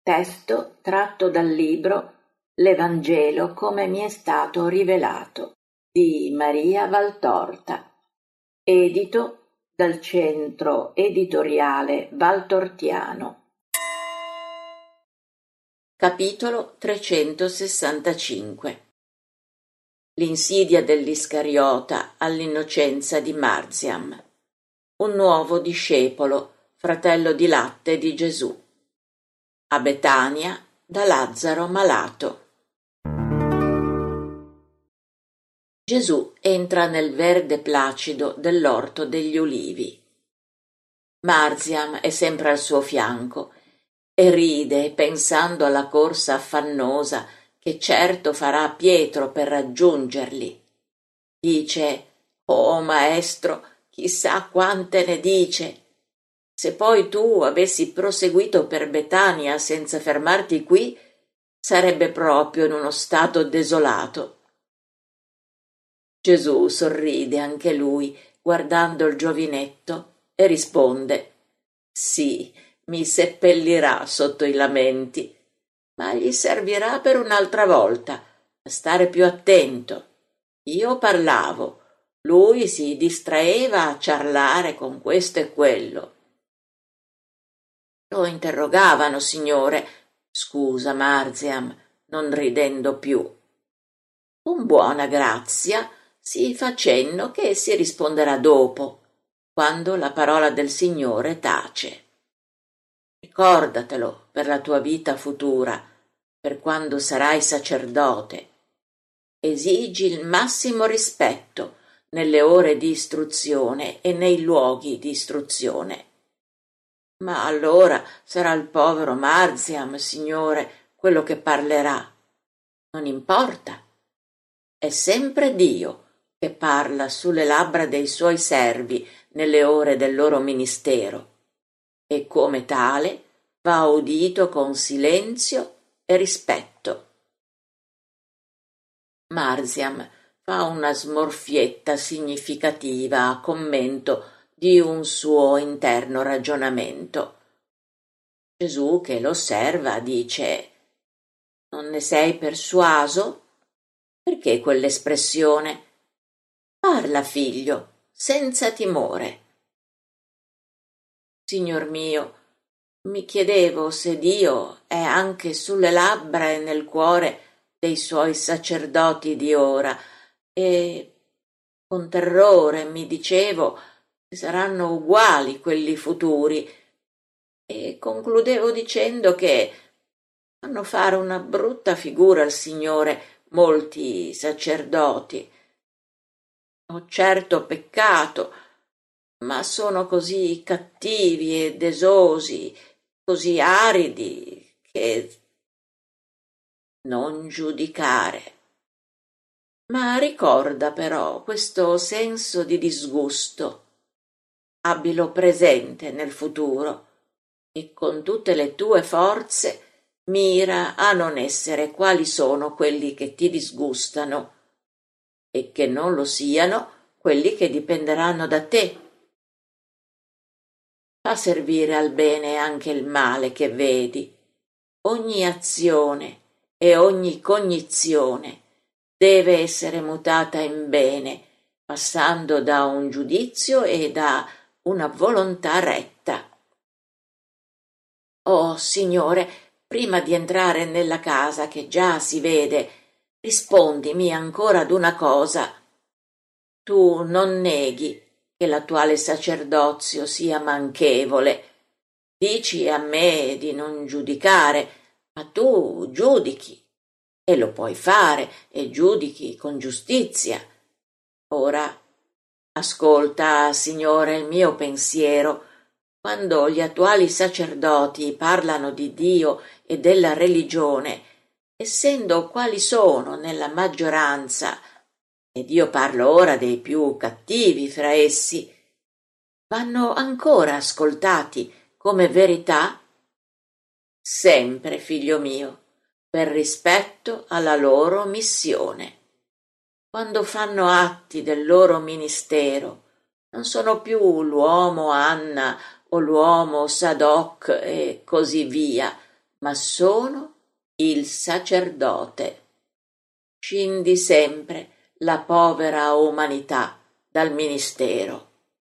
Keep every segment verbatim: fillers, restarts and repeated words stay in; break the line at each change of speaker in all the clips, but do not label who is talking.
Testo tratto dal libro L'Evangelo come mi è stato rivelato di Maria Valtorta, edito dal Centro Editoriale Valtortiano. Capitolo trecentosessantacinque. L'insidia dell'Iscariota all'innocenza di Marziam, un nuovo discepolo, fratello di latte di Gesù. A Betania, da Lazzaro malato. Gesù entra nel verde placido dell'orto degli ulivi. Marziam è sempre al suo fianco e ride pensando alla corsa affannosa che certo farà Pietro per raggiungerli. Dice: «Oh maestro, chissà quante ne dice! Se poi tu avessi proseguito per Betania senza fermarti qui, sarebbe proprio in uno stato desolato». Gesù sorride anche lui, guardando il giovinetto, e risponde: «Sì, mi seppellirà sotto i lamenti, ma gli servirà per un'altra volta, a stare più attento. Io parlavo, lui si distraeva a ciarlare con questo e quello». «Lo interrogavano, signore», scusa Marziam, non ridendo più. «Con buona grazia si fa cenno che si risponderà dopo, quando la parola del Signore tace. Ricordatelo per la tua vita futura, per quando sarai sacerdote. Esigi il massimo rispetto nelle ore di istruzione e nei luoghi di istruzione». «Ma allora sarà il povero Marziam, signore, quello che parlerà». «Non importa. È sempre Dio che parla sulle labbra dei suoi servi nelle ore del loro ministero, e come tale va udito con silenzio e rispetto». Marziam fa una smorfietta significativa a commento di un suo interno ragionamento. Gesù, che lo osserva, dice: «Non ne sei persuaso? Perché quell'espressione? Parla, figlio, senza timore». «Signor mio, mi chiedevo se Dio è anche sulle labbra e nel cuore dei suoi sacerdoti di ora, e con terrore mi dicevo che saranno uguali quelli futuri, e concludevo dicendo che fanno fare una brutta figura al Signore molti sacerdoti. Ho certo peccato, ma sono così cattivi e desosi, così aridi, che...» «Non giudicare, ma ricorda però questo senso di disgusto. Abbilo presente nel futuro e con tutte le tue forze mira a non essere quali sono quelli che ti disgustano, e che non lo siano quelli che dipenderanno da te. Fa servire al bene anche il male che vedi. Ogni azione e ogni cognizione deve essere mutata in bene, passando da un giudizio e da una volontà retta». «Oh, Signore, prima di entrare nella casa che già si vede, rispondimi ancora ad una cosa. Tu non neghi che l'attuale sacerdozio sia manchevole. Dici a me di non giudicare, ma tu giudichi, e lo puoi fare, e giudichi con giustizia. Ora, ascolta, Signore, il mio pensiero. Quando gli attuali sacerdoti parlano di Dio e della religione, essendo quali sono nella maggioranza, ed io parlo ora dei più cattivi fra essi, vanno ancora ascoltati come verità? Sempre, figlio mio, per rispetto alla loro missione. Quando fanno atti del loro ministero, non sono più l'uomo Anna o l'uomo Sadoc e così via, ma sono il sacerdote. Scindi sempre la povera umanità dal ministero.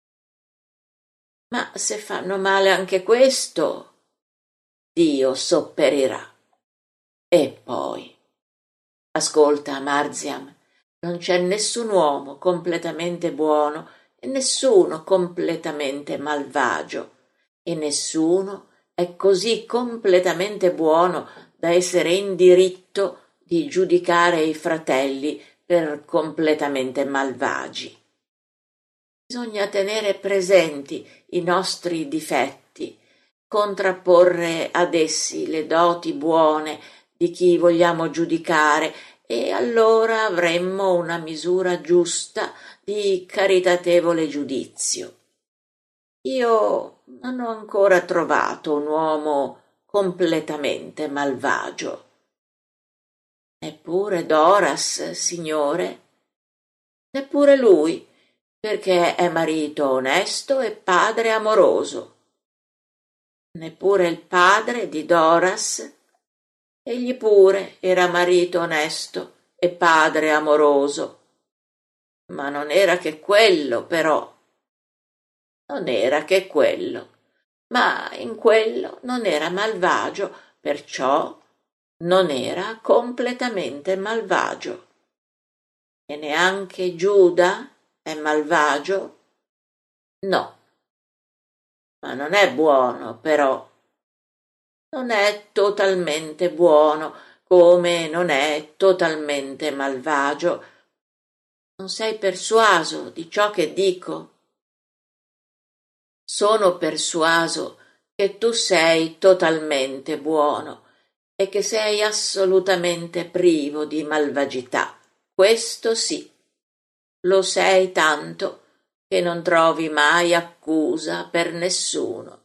Ma se fanno male anche questo, Dio sopperirà. E poi, ascolta, Marziam, non c'è nessun uomo completamente buono e nessuno completamente malvagio, e nessuno è così completamente buono da essere in diritto di giudicare i fratelli per completamente malvagi. Bisogna tenere presenti i nostri difetti, contrapporre ad essi le doti buone di chi vogliamo giudicare, e allora avremmo una misura giusta di caritatevole giudizio. Io non ho ancora trovato un uomo completamente malvagio. Neppure Doras, signore? Neppure lui, perché è marito onesto e padre amoroso. Neppure il padre di Doras? Egli pure era marito onesto e padre amoroso. Ma non era che quello, però. Non era che quello. Ma in quello non era malvagio, perciò non era completamente malvagio. E neanche Giuda è malvagio? No. Ma non è buono, però. Non è totalmente buono, come non è totalmente malvagio. Non sei persuaso di ciò che dico? Sono persuaso che tu sei totalmente buono e che sei assolutamente privo di malvagità. Questo sì. Lo sei tanto che non trovi mai accusa per nessuno.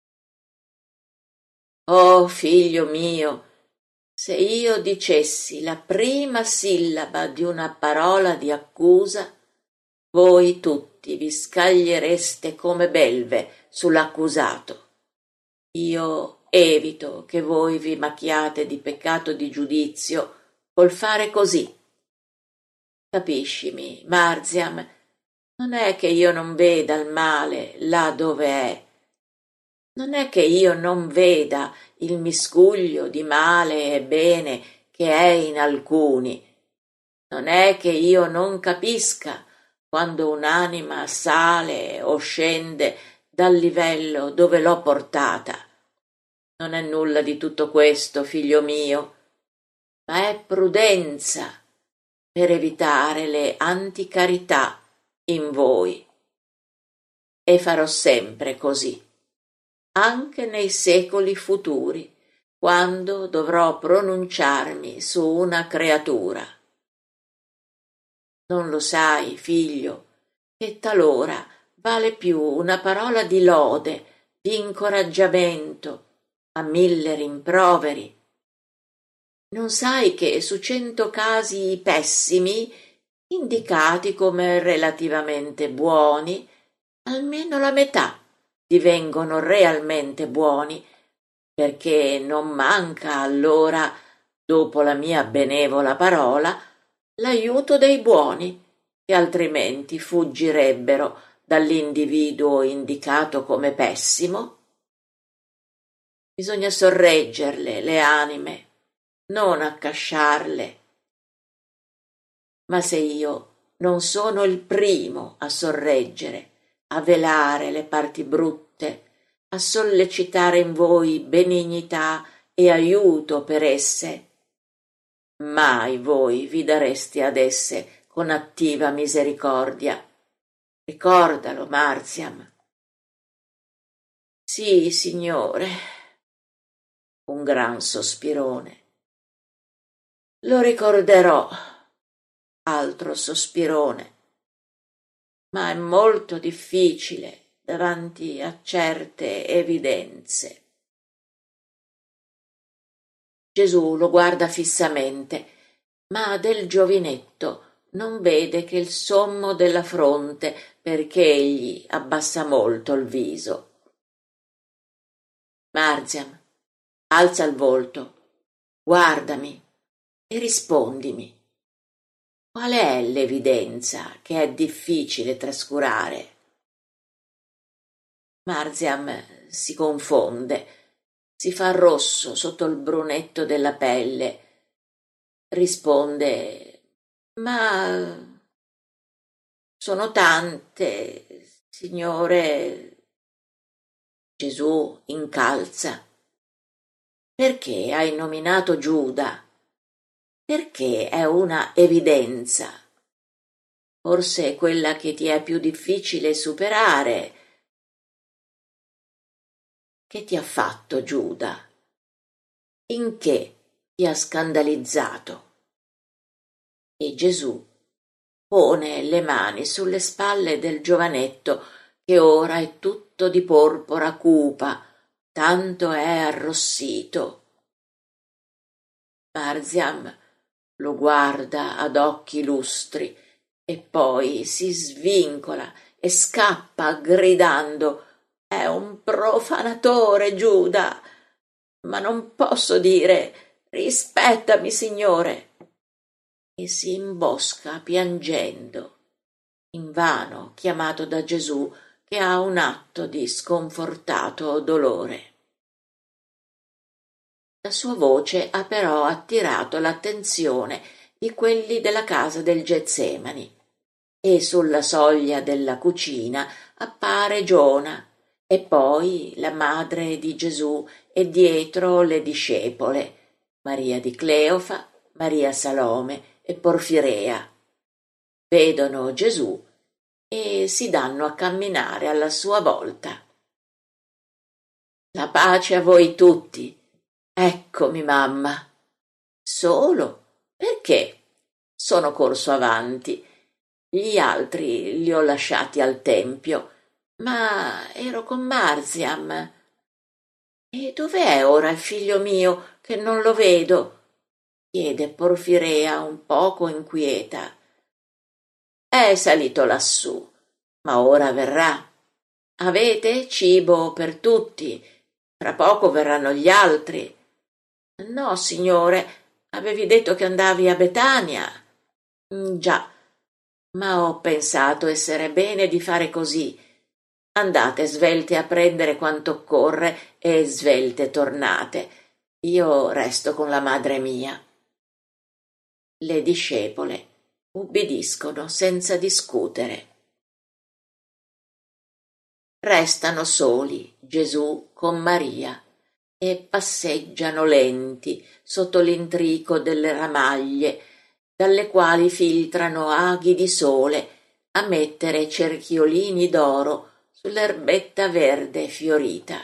Oh, figlio mio, se io dicessi la prima sillaba di una parola di accusa, voi tutti vi scagliereste come belve sull'accusato. Io evito che voi vi macchiate di peccato di giudizio col fare così. Capiscimi, Marziam, non è che io non veda il male là dove è. Non è che io non veda il miscuglio di male e bene che è in alcuni. Non è che io non capisca quando un'anima sale o scende dal livello dove l'ho portata. Non è nulla di tutto questo, figlio mio, ma è prudenza per evitare le anticarità in voi. E farò sempre così, anche nei secoli futuri, quando dovrò pronunciarmi su una creatura. Non lo sai, figlio, che talora vale più una parola di lode, di incoraggiamento, a mille rimproveri. Non sai che su cento casi pessimi, indicati come relativamente buoni, almeno la metà divengono realmente buoni, perché non manca allora, dopo la mia benevola parola, l'aiuto dei buoni, che altrimenti fuggirebbero dall'individuo indicato come pessimo. Bisogna sorreggerle le anime, non accasciarle. Ma se io non sono il primo a sorreggere, a velare le parti brutte, a sollecitare in voi benignità e aiuto per esse, mai voi vi dareste ad esse con attiva misericordia. Ricordalo, Marziam. Sì, signore. Un gran sospirone. Lo ricorderò. Altro sospirone. Ma è molto difficile davanti a certe evidenze. Gesù lo guarda fissamente, ma del giovinetto non vede che il sommo della fronte, perché egli abbassa molto il viso. Marziam, Alza il volto, guardami e rispondimi. Qual è l'evidenza che è difficile trascurare? Marziam si confonde, si fa rosso sotto il brunetto della pelle. Risponde: ma sono tante, Signore. Gesù incalza: perché hai nominato Giuda? Perché è una evidenza. Forse quella che ti è più difficile superare. Che ti ha fatto Giuda? In che ti ha scandalizzato? E Gesù pone le mani sulle spalle del giovanetto, che ora è tutto di porpora cupa, tanto è arrossito. Marziam lo guarda ad occhi lustri e poi si svincola e scappa gridando: è un profanatore, Giuda, ma non posso dire rispettami, Signore. E si imbosca piangendo, invano chiamato da Gesù, che ha un atto di sconfortato dolore. La sua voce ha però attirato l'attenzione di quelli della casa del Getsemani, e sulla soglia della cucina appare Giona, e poi la madre di Gesù, e dietro le discepole, Maria di Cleofa, Maria Salome e Porfirea. Vedono Gesù e si danno a camminare alla sua volta. La pace a voi tutti. Eccomi, mamma. Solo? Perché? Sono corso avanti. Gli altri li ho lasciati al tempio, ma ero con Marziam. E dov'è ora il figlio mio, che non lo vedo? Chiede Porfirea un poco inquieta. È salito lassù, ma ora verrà. Avete cibo per tutti? Fra poco verranno gli altri. No, Signore, avevi detto che andavi a Betania. Già, ma ho pensato essere bene di fare così. Andate svelte a prendere quanto occorre e svelte tornate. Io resto con la madre mia. Le discepole ubbidiscono senza discutere. Restano soli Gesù con Maria e passeggiano lenti sotto l'intrico delle ramaglie, dalle quali filtrano aghi di sole a mettere cerchiolini d'oro sull'erbetta verde fiorita.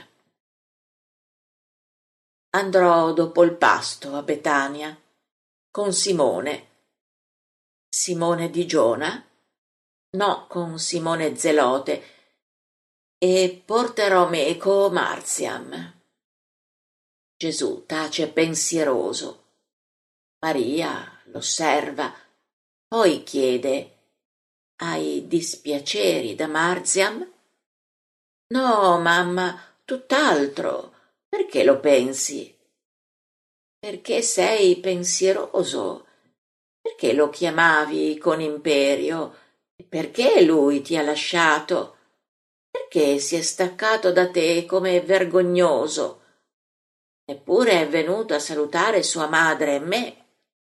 Andrò dopo il pasto a Betania con Simone. Simone di Giona? No, con Simone Zelote. E porterò meco Marziam. Gesù tace pensieroso. Maria l'osserva, poi chiede: hai dispiaceri da Marziam? No, mamma, tutt'altro. Perché lo pensi? Perché sei pensieroso. Perché lo chiamavi con imperio? Perché lui ti ha lasciato? Perché si è staccato da te come vergognoso? Eppure è venuto a salutare sua madre e me.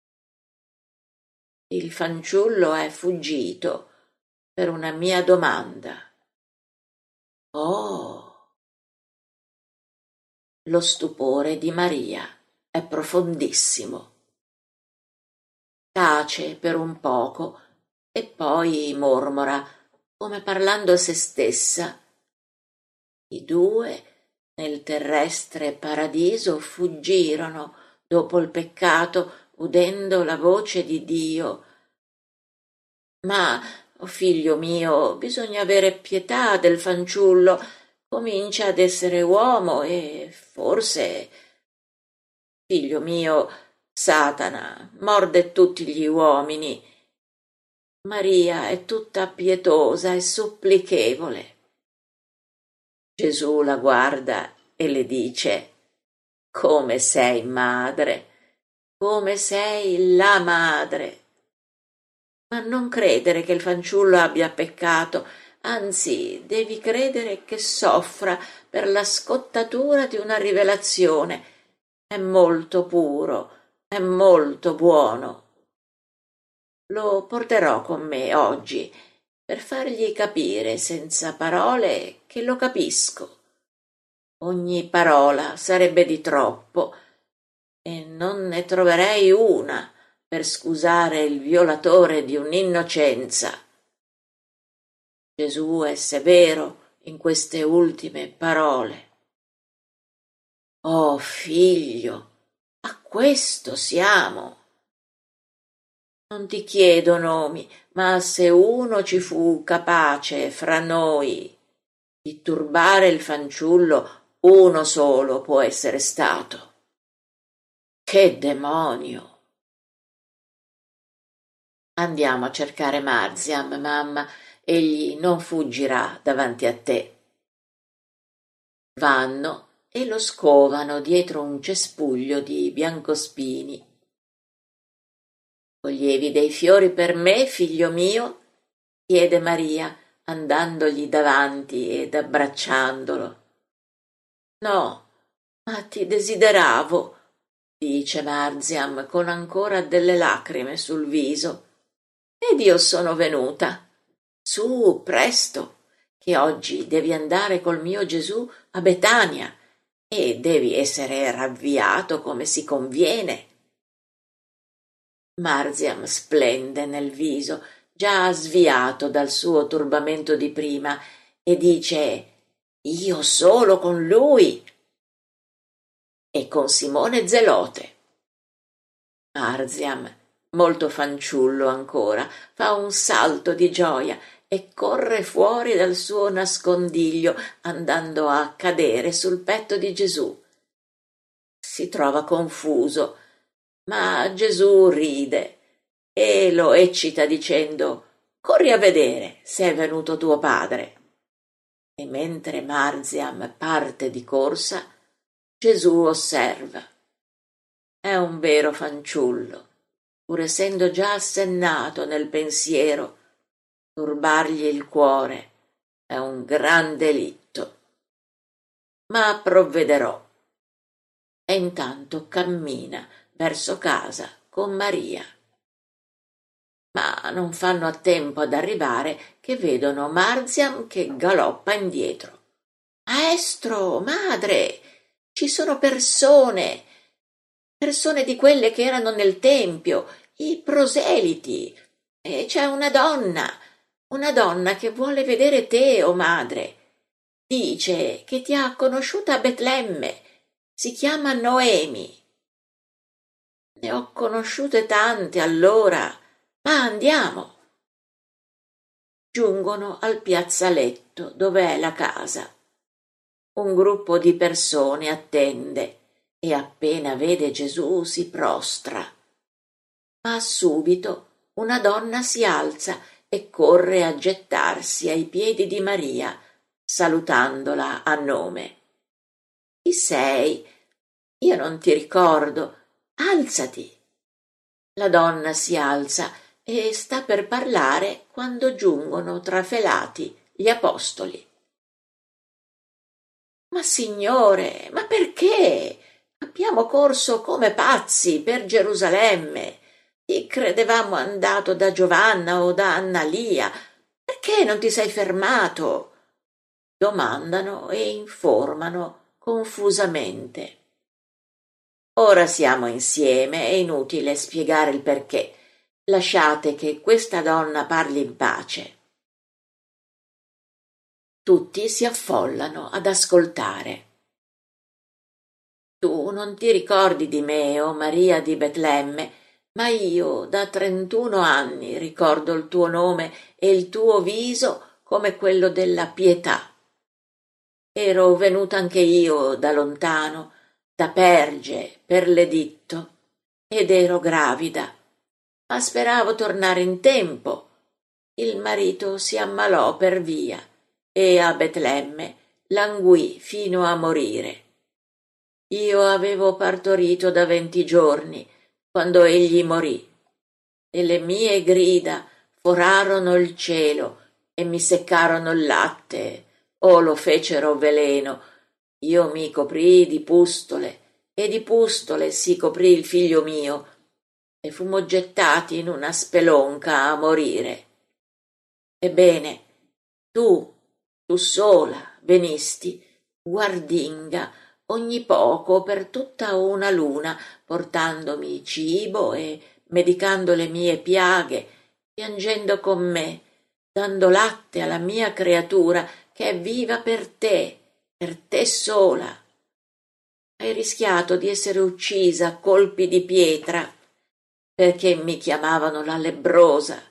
Il fanciullo è fuggito per una mia domanda. Oh! Lo stupore di Maria è profondissimo. Tace per un poco e poi mormora, come parlando a se stessa: i due nel terrestre paradiso fuggirono dopo il peccato, udendo la voce di Dio. Ma, oh figlio mio, bisogna avere pietà del fanciullo. Comincia ad essere uomo e forse... Figlio mio, Satana morde tutti gli uomini. Maria è tutta pietosa e supplichevole. Gesù la guarda e le dice: Come sei madre, come sei la madre. Ma non credere che il fanciullo abbia peccato, anzi, devi credere che soffra per la scottatura di una rivelazione. È molto puro, è molto buono. Lo porterò con me oggi per fargli capire senza parole che lo capisco. Ogni parola sarebbe di troppo e non ne troverei una per scusare il violatore di un'innocenza. Gesù è severo in queste ultime parole. Oh figlio, a questo siamo. Non ti chiedo nomi, ma se uno ci fu capace fra noi di turbare il fanciullo, uno solo può essere stato. Che demonio! Andiamo a cercare Marziam, mamma, egli non fuggirà davanti a te. Vanno e lo scovano dietro un cespuglio di biancospini. Voglievi dei fiori per me, figlio mio? Chiede Maria, andandogli davanti ed abbracciandolo. No, ma ti desideravo, dice Marziam con ancora delle lacrime sul viso. Ed io sono venuta. Su, presto, che oggi devi andare col mio Gesù a Betania e devi essere ravviato come si conviene. Marziam splende nel viso, già sviato dal suo turbamento di prima, e dice: Io solo con lui e con Simone Zelote. Marziam, molto fanciullo ancora, fa un salto di gioia e corre fuori dal suo nascondiglio, andando a cadere sul petto di Gesù. Si trova confuso, ma Gesù ride e lo eccita dicendo: corri a vedere se è venuto tuo padre. E mentre Marziam parte di corsa, Gesù osserva. È un vero fanciullo, pur essendo già assennato nel pensiero. Turbargli il cuore è un gran delitto. Ma provvederò. E intanto cammina verso casa con Maria. Ma non fanno a tempo ad arrivare che vedono Marziam che galoppa indietro. Maestro, madre, ci sono persone, persone di quelle che erano nel tempio, i proseliti, e c'è una donna, una donna che vuole vedere te, o madre. Dice che ti ha conosciuta a Betlemme, si chiama Noemi. Ne ho conosciute tante allora, ma andiamo. Giungono al piazzaletto dove è la casa. Un gruppo di persone attende e appena vede Gesù si prostra. Ma subito una donna si alza e corre a gettarsi ai piedi di Maria, salutandola a nome. Chi sei? Io non ti ricordo. Alzati. La donna si alza e sta per parlare quando giungono trafelati gli apostoli. Ma signore, ma perché? Abbiamo corso come pazzi per Gerusalemme. Ti credevamo andato da Giovanna o da Annalia. Perché non ti sei fermato? Domandano e informano confusamente. Ora siamo insieme, è inutile spiegare il perché. Lasciate che questa donna parli in pace. Tutti si affollano ad ascoltare. Tu non ti ricordi di me, o Maria di Betlemme, ma io da trentuno anni ricordo il tuo nome e il tuo viso come quello della pietà. Ero venuta anche io da lontano, da Perge, per l'editto, ed ero gravida, ma speravo tornare in tempo. Il marito si ammalò per via e a Betlemme languì fino a morire. io avevo partorito da venti giorni, quando egli morì, e le mie grida forarono il cielo e mi seccarono il latte, o lo fecero veleno. Io mi coprii di pustole, e di pustole si coprì il figlio mio, e fummo gettati in una spelonca a morire. Ebbene, tu, tu sola, venisti, guardinga, ogni poco per tutta una luna, portandomi cibo e medicando le mie piaghe, piangendo con me, dando latte alla mia creatura che è viva per te, per te sola. Hai rischiato di essere uccisa a colpi di pietra, perché mi chiamavano la lebbrosa.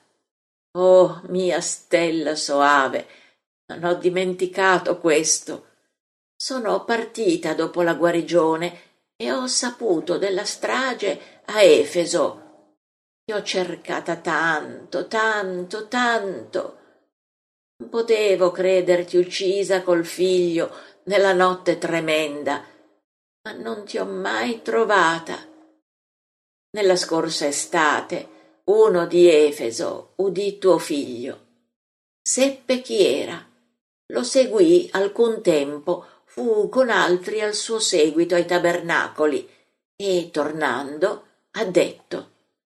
Oh, mia stella soave, non ho dimenticato questo. Sono partita dopo la guarigione e ho saputo della strage a Efeso. Ti ho cercata tanto, tanto, tanto. Non potevo crederti uccisa col figlio nella notte tremenda, ma non ti ho mai trovata. Nella scorsa estate uno di Efeso udì tuo figlio. Seppe chi era. Lo seguì alcun tempo, fu con altri al suo seguito ai tabernacoli e, tornando, ha detto: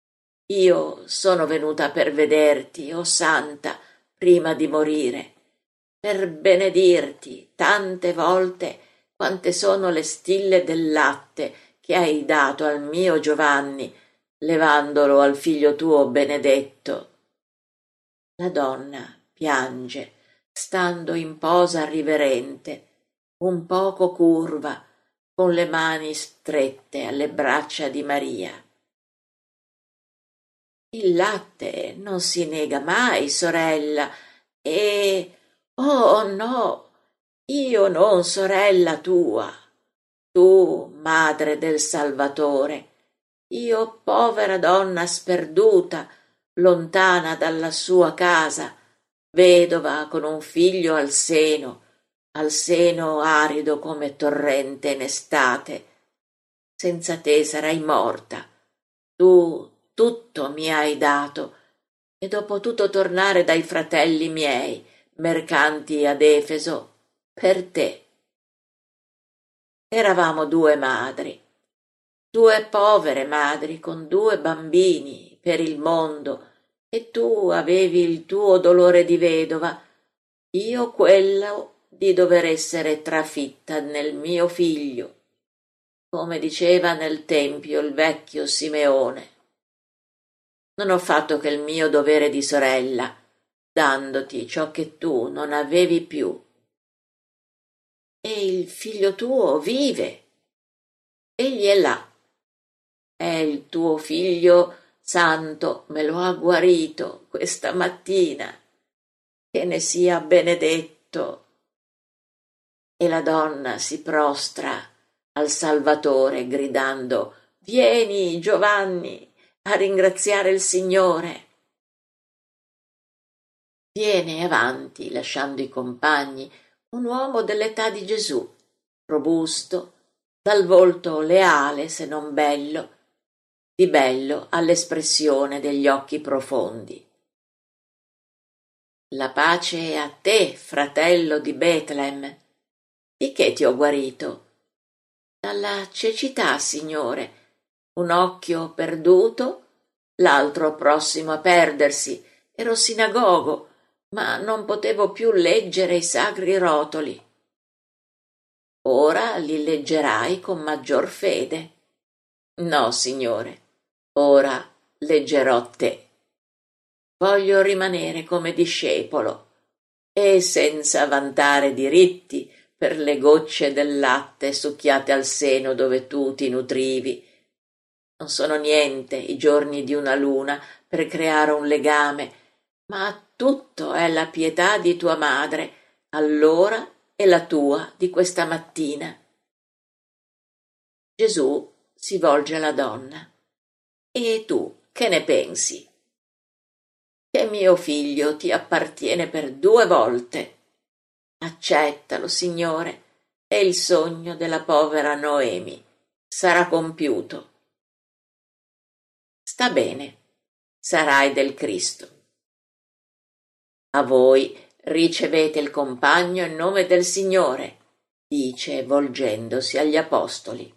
io sono venuta per vederti, o santa, prima di morire, per benedirti tante volte quante sono le stille del latte che hai dato al mio Giovanni, levandolo al figlio tuo benedetto. La donna piange, stando in posa riverente, un poco curva, con le mani strette alle braccia di Maria. Il latte non si nega mai, sorella, e... oh no, io non sorella tua, tu madre del Salvatore, io povera donna sperduta, lontana dalla sua casa, vedova con un figlio al seno, al seno arido come torrente in estate. Senza te sarai morta. Tu tutto mi hai dato, ed ho potuto tornare dai fratelli miei, mercanti ad Efeso, per te. Eravamo due madri, due povere madri con due bambini per il mondo, e tu avevi il tuo dolore di vedova, io quello di dover essere trafitta nel mio figlio, come diceva nel tempio il vecchio Simeone. Non ho fatto che il mio dovere di sorella, dandoti ciò che tu non avevi più. E il figlio tuo vive. Egli è là. È il tuo figlio santo, me lo ha guarito questa mattina. Che ne sia benedetto. E la donna si prostra al Salvatore gridando: vieni, Giovanni, a ringraziare il Signore. Viene avanti, lasciando i compagni, un uomo dell'età di Gesù, robusto, dal volto leale se non bello, di bello all'espressione degli occhi profondi. La pace a te, fratello di Betlem. Di che ti ho guarito? Dalla cecità, Signore. Un occhio perduto, l'altro prossimo a perdersi. Ero sinagogo, ma non potevo più leggere i sacri rotoli. Ora li leggerai con maggior fede. No, Signore, ora leggerò te. Voglio rimanere come discepolo e senza vantare diritti per le gocce del latte succhiate al seno dove tu ti nutrivi. Non sono niente i giorni di una luna per creare un legame, ma tutto è la pietà di tua madre, allora e la tua di questa mattina. Gesù si volge alla donna. E tu che ne pensi? Che mio figlio ti appartiene per due volte. Accettalo, Signore, e il sogno della povera Noemi sarà compiuto. Sta bene, sarai del Cristo. A voi ricevete il compagno in nome del Signore, dice volgendosi agli apostoli.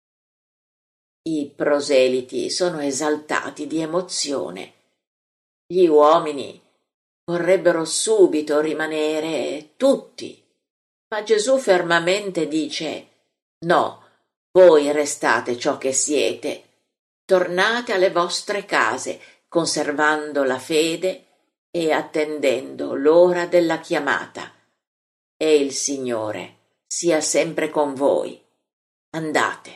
I proseliti sono esaltati di emozione. Gli uomini vorrebbero subito rimanere tutti, ma Gesù fermamente dice: no, voi restate ciò che siete, tornate alle vostre case, conservando la fede e attendendo l'ora della chiamata. E il Signore sia sempre con voi. Andate.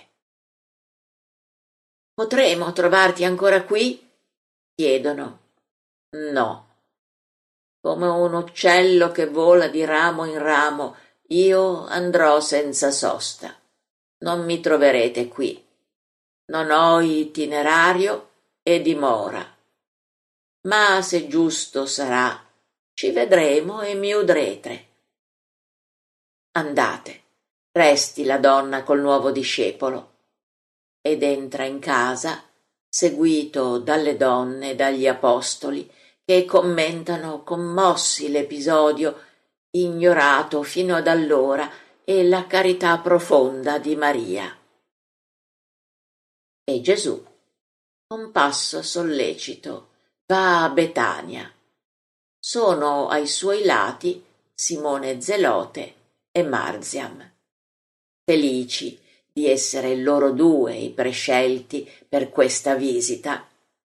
Potremo trovarti ancora qui? Chiedono. No. Come un uccello che vola di ramo in ramo, io andrò senza sosta. Non mi troverete qui. Non ho itinerario e dimora. Ma se giusto sarà, ci vedremo e mi udrete. Andate, resti la donna col nuovo discepolo. Ed entra in casa, seguito dalle donne e dagli apostoli, che commentano commossi l'episodio, ignorato fino ad allora, e la carità profonda di Maria. E Gesù, con passo sollecito, va a Betania. Sono ai suoi lati Simone Zelote e Marziam, felici di essere loro due i prescelti per questa visita.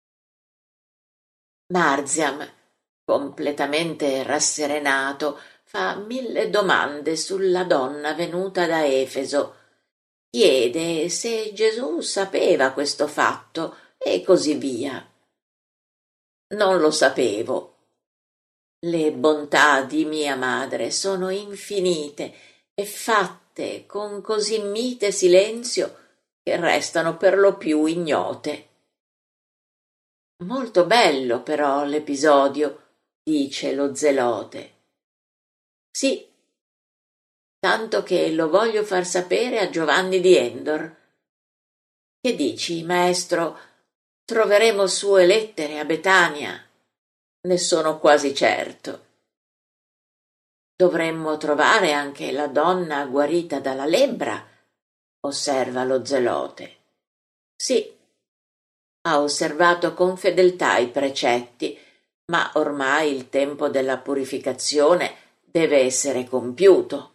Marziam, completamente rasserenato, fa mille domande sulla donna venuta da Efeso, chiede se Gesù sapeva questo fatto e così via. Non lo sapevo. Le bontà di mia madre sono infinite e fatte con così mite silenzio che restano per lo più ignote. Molto bello però l'episodio, dice lo Zelote. Sì, tanto che lo voglio far sapere a Giovanni di Endor. Che dici, maestro? Troveremo sue lettere a Betania? Ne sono quasi certo. Dovremmo trovare anche la donna guarita dalla lebbra, osserva lo Zelote. Sì, ha osservato con fedeltà i precetti, ma ormai il tempo della purificazione deve essere compiuto.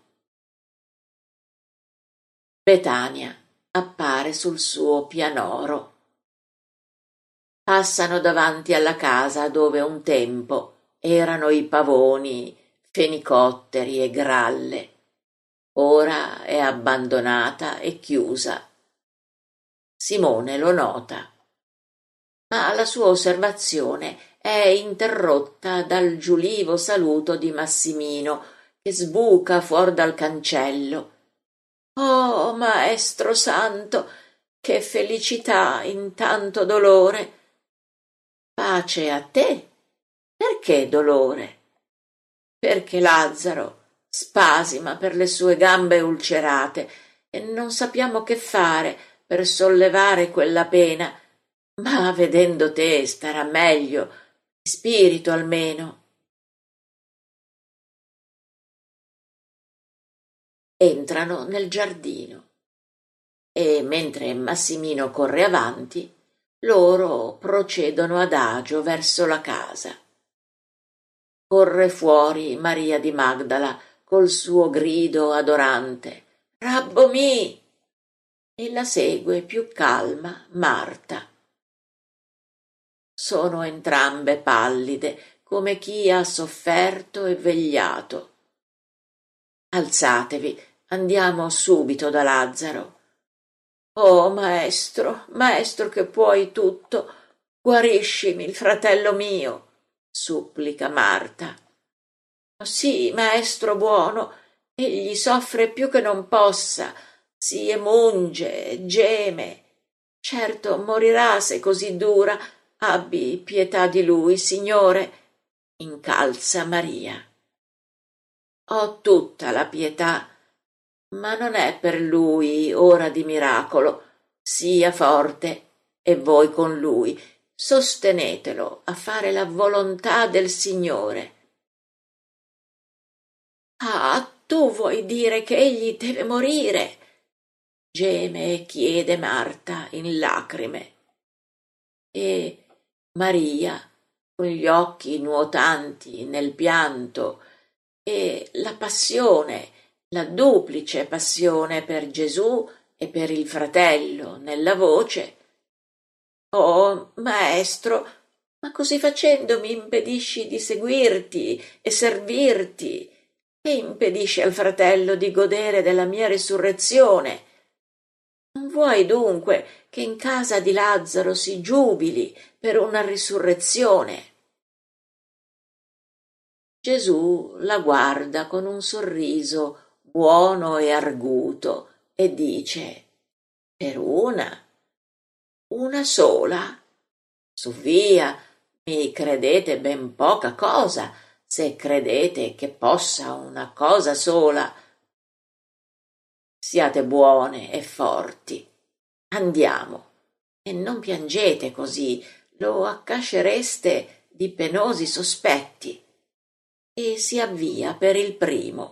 Betania appare sul suo pianoro. Passano davanti alla casa dove un tempo erano i pavoni, fenicotteri e gralle. Ora è abbandonata e chiusa. Simone lo nota, ma la sua osservazione è interrotta dal giulivo saluto di Massimino, che sbuca fuor dal cancello. «Oh, maestro santo, che felicità in tanto dolore!» «Pace a te! Perché dolore?» «Perché Lazzaro spasima per le sue gambe ulcerate e non sappiamo che fare per sollevare quella pena, ma vedendo te starà meglio, di spirito almeno.» Entrano nel giardino e, mentre Massimino corre avanti, loro procedono adagio verso la casa. Corre fuori Maria di Magdala col suo grido adorante: «Rabbo mi!» e la segue più calma Marta. Sono entrambe pallide, come chi ha sofferto e vegliato. «Alzatevi, andiamo subito da Lazzaro.» «Oh, maestro, maestro che puoi tutto, guariscimi il fratello mio!» supplica Marta. «Sì, maestro buono, egli soffre più che non possa, si emunge, geme. Certo morirà se così dura. Abbi pietà di lui, Signore!» incalza Maria. «Ho tutta la pietà, ma non è per lui ora di miracolo. Sia forte e voi con lui. Sostenetelo a fare la volontà del Signore. Ah, tu vuoi dire che egli deve morire? Geme e chiede Marta in lacrime. E Maria, con gli occhi nuotanti nel pianto, e la passione, la duplice passione per Gesù e per il fratello nella voce. Oh, maestro, ma così facendo mi impedisci di seguirti e servirti, e impedisci al fratello di godere della mia risurrezione. Non vuoi dunque che in casa di Lazzaro si giubili per una risurrezione? Gesù la guarda con un sorriso buono e arguto e dice: per una? Una sola? Su via, mi credete ben poca cosa, se credete che possa una cosa sola. Siate buone e forti. Andiamo, e non piangete così, lo accascereste di penosi sospetti. E si avvia per il primo.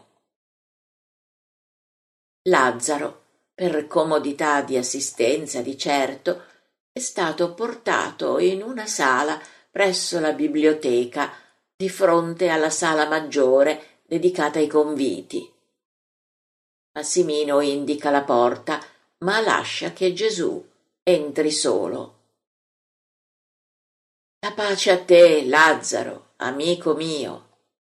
Lazzaro, per comodità di assistenza di certo, è stato portato in una sala presso la biblioteca, di fronte alla sala maggiore dedicata ai conviti. Massimino indica la porta, ma lascia che Gesù entri solo. La pace a te, Lazzaro, amico mio.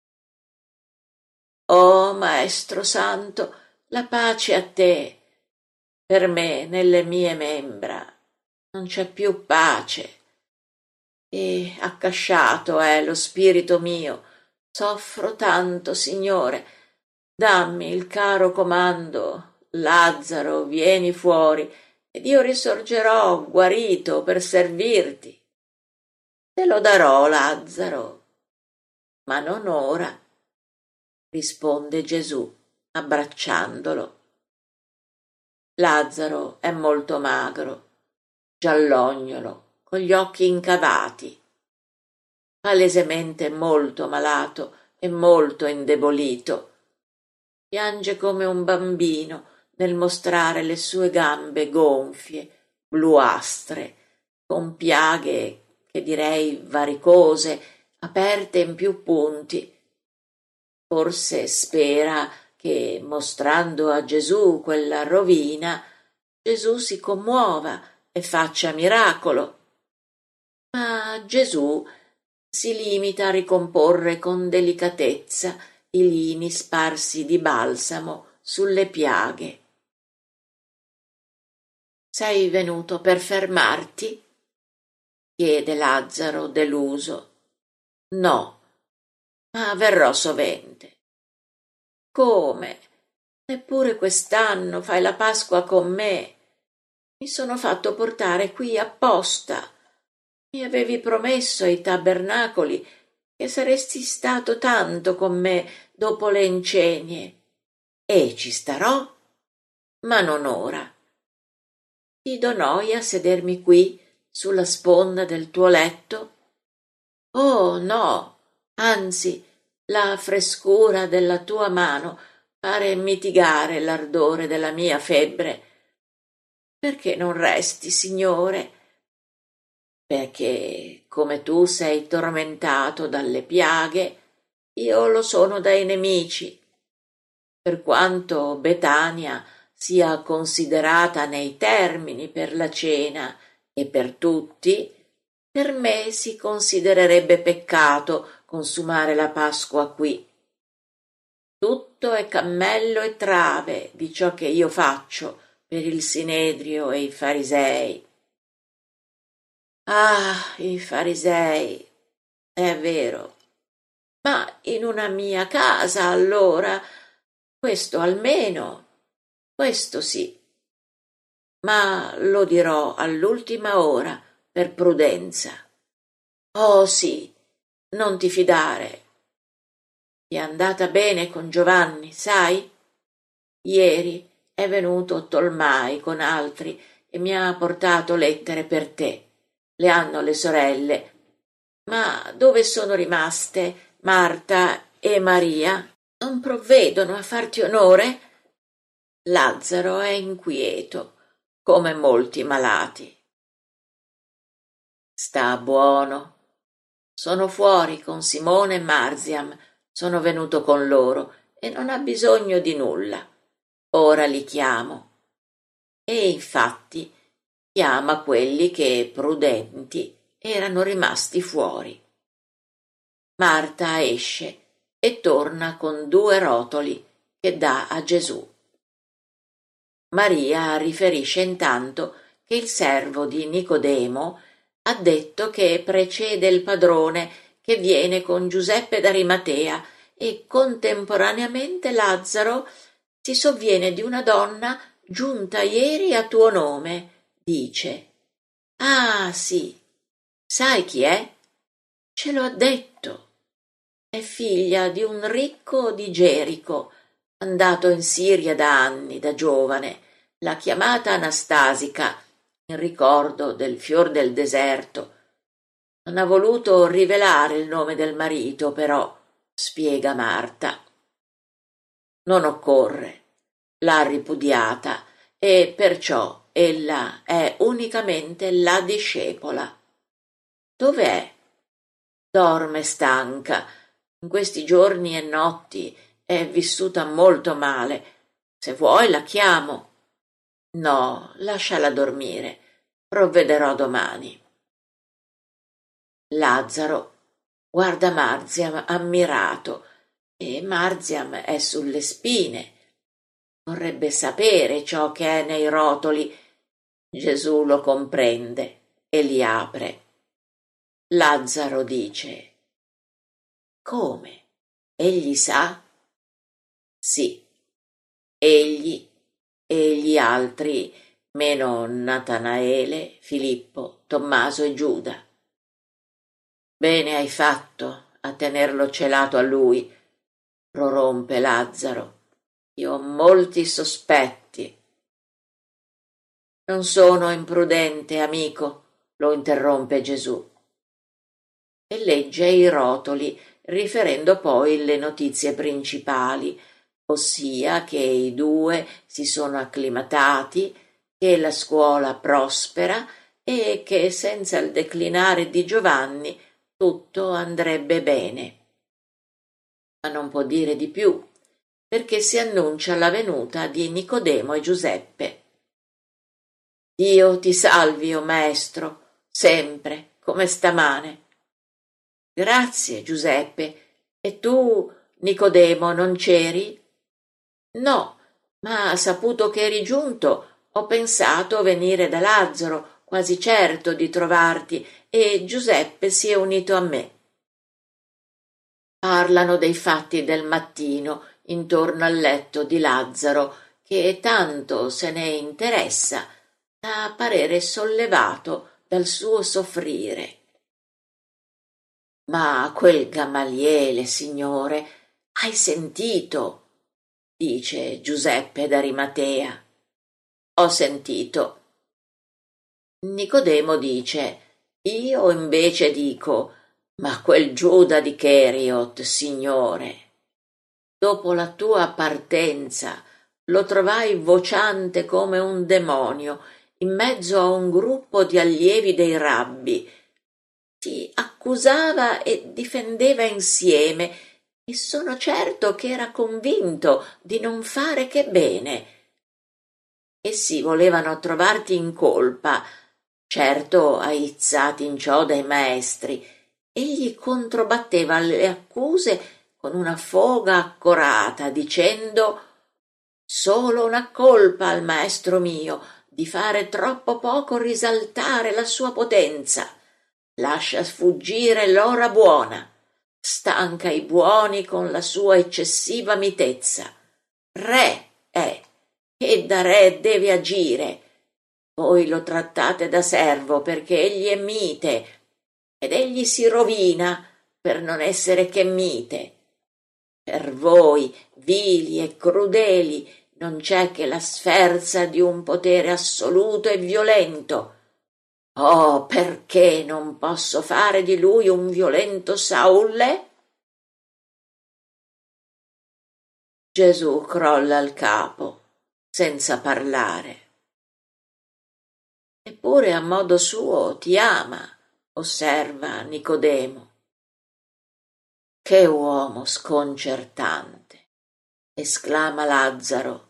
Oh, Maestro Santo, la pace a te. Per me, nelle mie membra, non c'è più pace. E accasciato è lo spirito mio. Soffro tanto, Signore. Dammi il caro comando. Lazzaro, vieni fuori, ed io risorgerò guarito per servirti. Te lo darò, Lazzaro, ma non ora, risponde Gesù, abbracciandolo. Lazzaro è molto magro, giallognolo, con gli occhi incavati, palesemente molto malato e molto indebolito. Piange come un bambino nel mostrare le sue gambe gonfie, bluastre, con piaghe che direi varicose, aperte in più punti. Forse spera che, mostrando a Gesù quella rovina, Gesù si commuova e faccia miracolo. Ma Gesù si limita a ricomporre con delicatezza i lini sparsi di balsamo sulle piaghe. Sei venuto per fermarti? Chiede Lazzaro deluso. No, ma verrò sovente. Come? Neppure quest'anno fai la Pasqua con me? Mi sono fatto portare qui apposta. Mi avevi promesso ai tabernacoli che saresti stato tanto con me dopo le incenie. E ci starò, ma non ora. Ti do noia sedermi qui sulla sponda del tuo letto? Oh, no, anzi, la frescura della tua mano pare mitigare l'ardore della mia febbre. Perché non resti, Signore? Perché, come tu sei tormentato dalle piaghe, io lo sono dai nemici. Per quanto Betania sia considerata nei termini per la cena e per tutti, per me si considererebbe peccato consumare la Pasqua qui. Tutto è cammello e trave di ciò che io faccio per il Sinedrio e i farisei. Ah, i farisei, è vero, ma in una mia casa allora, questo almeno, questo sì, ma lo dirò all'ultima ora per prudenza. Oh sì, non ti fidare. Ti è andata bene con Giovanni, sai? Ieri è venuto Tolmai con altri e mi ha portato lettere per te. Le hanno le sorelle. Ma dove sono rimaste Marta e Maria? Non provvedono a farti onore? Lazzaro è inquieto, come molti malati. Sta buono. Sono fuori con Simone e Marziam. Sono venuto con loro e non ha bisogno di nulla. Ora li chiamo. E infatti chiama quelli che, prudenti, erano rimasti fuori. Marta esce e torna con due rotoli che dà a Gesù. Maria riferisce intanto che il servo di Nicodemo ha detto che precede il padrone che viene con Giuseppe d'Arimatea e contemporaneamente Lazzaro si sovviene di una donna giunta ieri a tuo nome, dice. Ah, sì, sai chi è? Ce lo ha detto. È figlia di un ricco di Gerico, andato in Siria da anni, da giovane, l'ha chiamata Anastasica, in ricordo del fior del deserto. Non ha voluto rivelare il nome del marito, però, spiega Marta. Non occorre, l'ha ripudiata e perciò ella è unicamente la discepola. Dov'è? Dorme stanca. In questi giorni e notti è vissuta molto male. Se vuoi la chiamo. No, lasciala dormire. Provvederò domani. Lazzaro guarda Marziam ammirato e Marziam è sulle spine. Vorrebbe sapere ciò che è nei rotoli. Gesù lo comprende e li apre. Lazzaro dice: come? Egli sa? Sì, egli e gli altri, meno Natanaele, Filippo, Tommaso e Giuda. Bene hai fatto a tenerlo celato a lui, prorompe Lazzaro. Io ho molti sospetti. Non sono imprudente, amico, lo interrompe Gesù. E legge i rotoli, riferendo poi le notizie principali, ossia che i due si sono acclimatati, che la scuola prospera e che senza il declinare di Giovanni tutto andrebbe bene. Ma non può dire di più, perché si annuncia la venuta di Nicodemo e Giuseppe. Dio ti salvi, o maestro, sempre, come stamane. Grazie, Giuseppe. E tu, Nicodemo, non c'eri? No, ma saputo che eri giunto, ho pensato venire da Lazzaro, quasi certo di trovarti, e Giuseppe si è unito a me. Parlano dei fatti del mattino intorno al letto di Lazzaro, che tanto se ne interessa da parere sollevato dal suo soffrire. Ma quel Gamaliele, signore, hai sentito? Dice Giuseppe d'Arimatea. Ho sentito. Nicodemo dice: io invece dico: ma quel Giuda di Cheriot, signore, dopo la tua partenza lo trovai vociante come un demonio in mezzo a un gruppo di allievi dei rabbi. Ti accusava e difendeva insieme e sono certo che era convinto di non fare che bene. Essi volevano trovarti in colpa, certo aizzati in ciò dai maestri. Egli controbatteva le accuse con una foga accorata, dicendo: solo una colpa al maestro mio di fare troppo poco risaltare la sua potenza. Lascia sfuggire l'ora buona, stanca i buoni con la sua eccessiva mitezza. Re è, e da re deve agire. Voi lo trattate da servo perché egli è mite, ed egli si rovina per non essere che mite. Per voi, vili e crudeli, non c'è che la sferza di un potere assoluto e violento. Oh, perché non posso fare di lui un violento Saulle? Gesù crolla il capo, senza parlare. Eppure a modo suo ti ama, osserva Nicodemo. Che uomo sconcertante, esclama Lazzaro.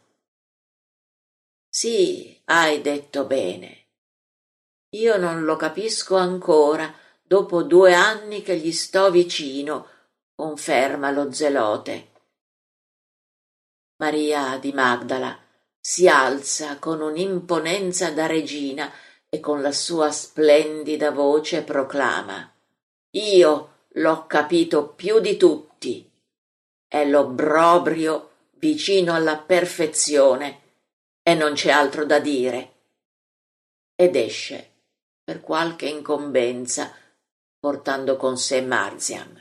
Sì, hai detto bene. Io non lo capisco ancora, dopo due anni che gli sto vicino, conferma lo zelote. Maria di Magdala si alza con un'imponenza da regina e con la sua splendida voce proclama: Io l'ho capito più di tutti. È l'obbrobrio vicino alla perfezione e non c'è altro da dire. Ed esce per qualche incombenza, portando con sé Marziam.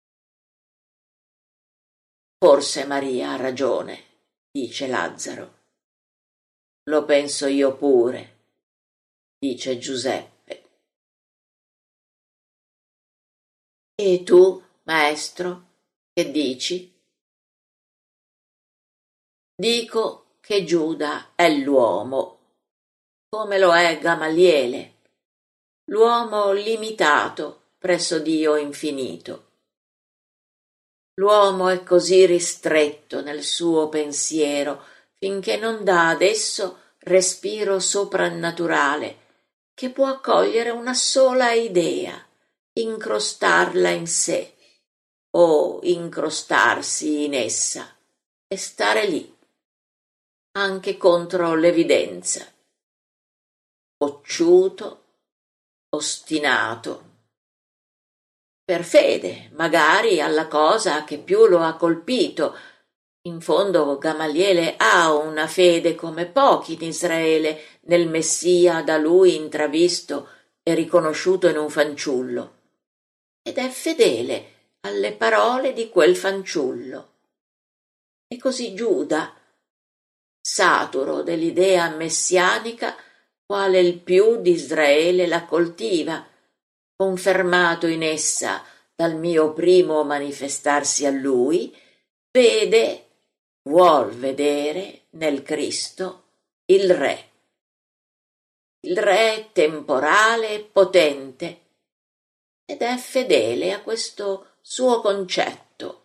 Forse Maria ha ragione, dice Lazzaro. Lo penso io pure, dice Giuseppe. E tu, maestro, che dici? Dico che Giuda è l'uomo, come lo è Gamaliele, l'uomo limitato presso Dio infinito. L'uomo è così ristretto nel suo pensiero finché non dà ad esso respiro soprannaturale che può accogliere una sola idea, incrostarla in sé o incrostarsi in essa e stare lì, anche contro l'evidenza, occiuto, ostinato, per fede, magari, alla cosa che più lo ha colpito. In fondo Gamaliele ha una fede come pochi in Israele nel Messia da lui intravisto e riconosciuto in un fanciullo. Ed è fedele alle parole di quel fanciullo. E così Giuda, saturo dell'idea messianica, quale il più di Israele la coltiva, confermato in essa dal mio primo manifestarsi a lui, vede, vuol vedere nel Cristo il Re. Il Re temporale e potente, ed è fedele a questo suo concetto.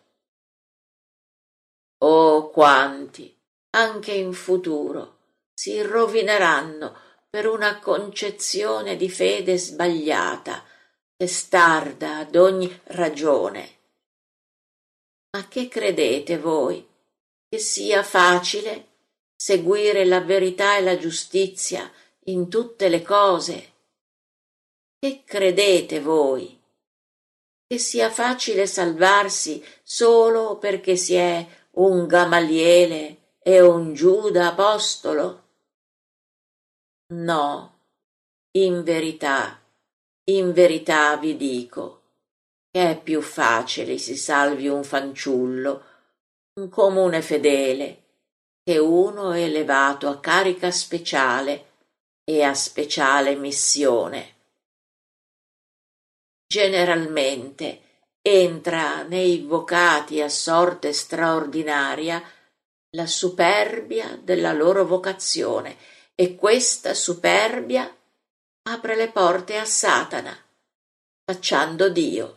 Oh, quanti, anche in futuro, si rovineranno per una concezione di fede sbagliata, testarda ad ogni ragione. Ma che credete voi? Che sia facile seguire la verità e la giustizia in tutte le cose? Che credete voi? Che sia facile salvarsi solo perché si è un Gamaliele e un Giuda apostolo? No, in verità, in verità vi dico che è più facile si salvi un fanciullo, un comune fedele, che uno elevato a carica speciale e a speciale missione. Generalmente entra nei vocati a sorte straordinaria la superbia della loro vocazione e questa superbia apre le porte a Satana, cacciando Dio.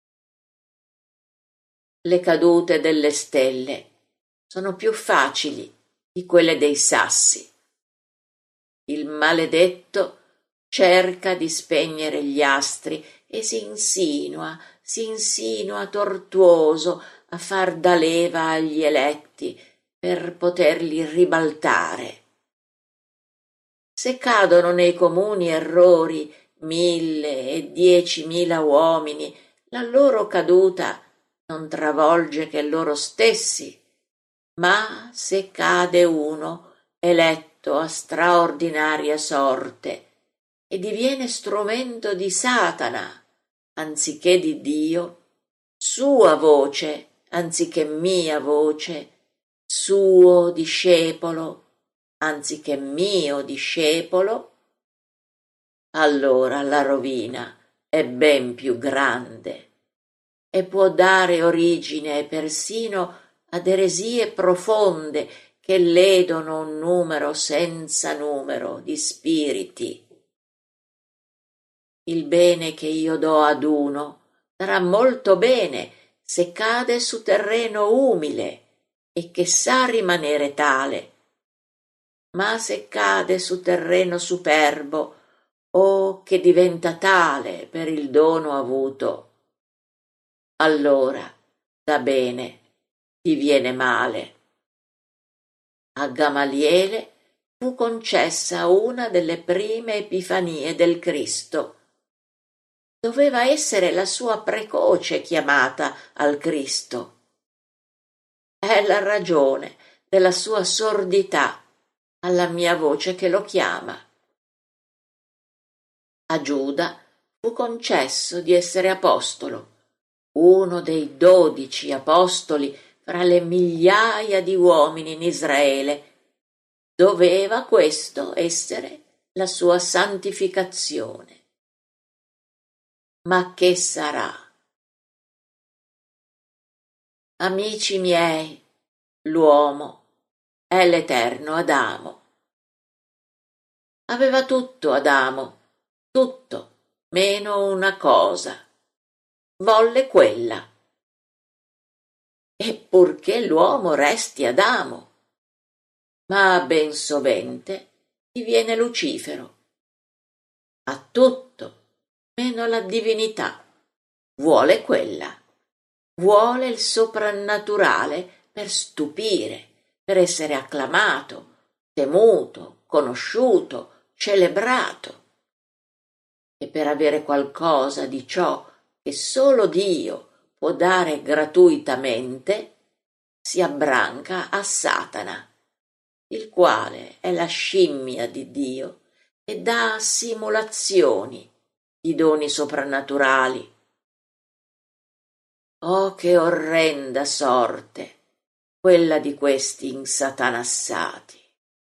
Le cadute delle stelle sono più facili di quelle dei sassi. Il maledetto cerca di spegnere gli astri e si insinua, si insinua tortuoso a far da leva agli eletti per poterli ribaltare. Se cadono nei comuni errori mille e diecimila uomini, la loro caduta non travolge che loro stessi, ma se cade uno eletto a straordinaria sorte e diviene strumento di Satana anziché di Dio, sua voce anziché mia voce suo discepolo anziché mio discepolo, allora la rovina è ben più grande e può dare origine persino ad eresie profonde che ledono un numero senza numero di spiriti. Il bene che io do ad uno darà molto bene se cade su terreno umile e che sa rimanere tale, ma se cade su terreno superbo o che diventa tale per il dono avuto, allora da bene diviene male. A Gamaliele fu concessa una delle prime epifanie del Cristo. Doveva essere la sua precoce chiamata al Cristo. È la ragione della sua sordità alla mia voce che lo chiama. A Giuda fu concesso di essere apostolo, uno dei dodici apostoli fra le migliaia di uomini in Israele. Doveva questo essere la sua santificazione. Ma che sarà? Amici miei, l'uomo è l'eterno Adamo. Aveva tutto Adamo, tutto, meno una cosa. Volle quella. E purché l'uomo resti Adamo, ma ben sovente diviene Lucifero. Ha tutto, meno la divinità. Vuole quella. Vuole il soprannaturale per stupire, per essere acclamato, temuto, conosciuto, celebrato. E per avere qualcosa di ciò che solo Dio può dare gratuitamente, si abbranca a Satana, il quale è la scimmia di Dio e dà simulazioni di doni soprannaturali. Oh, che orrenda sorte quella di questi insatanassati.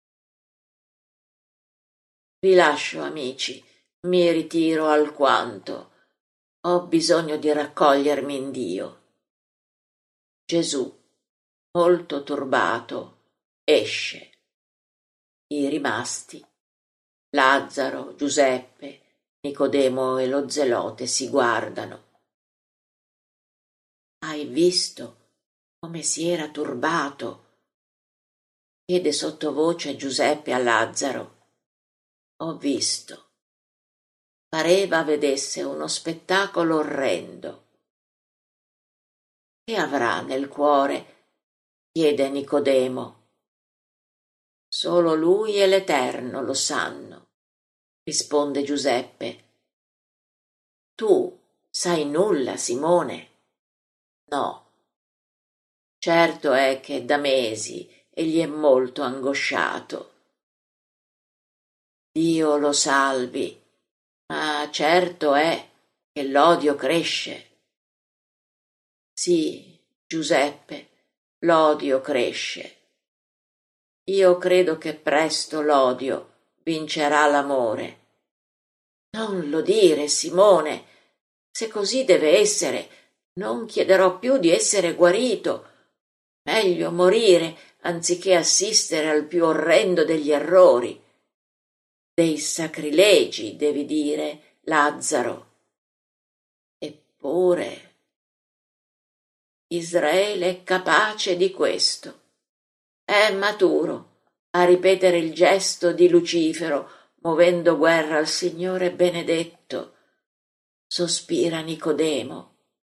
Vi lascio, amici, mi ritiro alquanto. Ho bisogno di raccogliermi in Dio. Gesù, molto turbato, esce. I rimasti, Lazzaro, Giuseppe, Nicodemo e lo zelote si guardano. Hai visto come si era turbato? Chiede sottovoce Giuseppe a Lazzaro. Ho visto. Pareva vedesse uno spettacolo orrendo. Che avrà nel cuore? Chiede Nicodemo. Solo lui e l'Eterno lo sanno, risponde Giuseppe. Tu sai nulla, Simone? No. Certo è che da mesi egli è molto angosciato. Dio lo salvi, ma certo è che l'odio cresce. Sì, Giuseppe, l'odio cresce. Io credo che presto l'odio vincerà l'amore. Non lo dire, Simone. Se così deve essere, non chiederò più di essere guarito. Meglio morire anziché assistere al più orrendo degli errori. Dei sacrilegi, devi dire, Lazzaro. Eppure Israele è capace di questo. È maturo a ripetere il gesto di Lucifero, muovendo guerra al Signore benedetto. Sospira Nicodemo.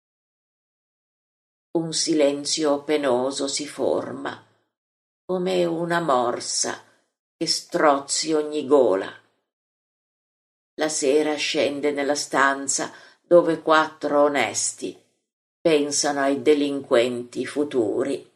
Un silenzio penoso si forma, come una morsa che strozzi ogni gola. La sera scende nella stanza dove quattro onesti pensano ai delinquenti futuri.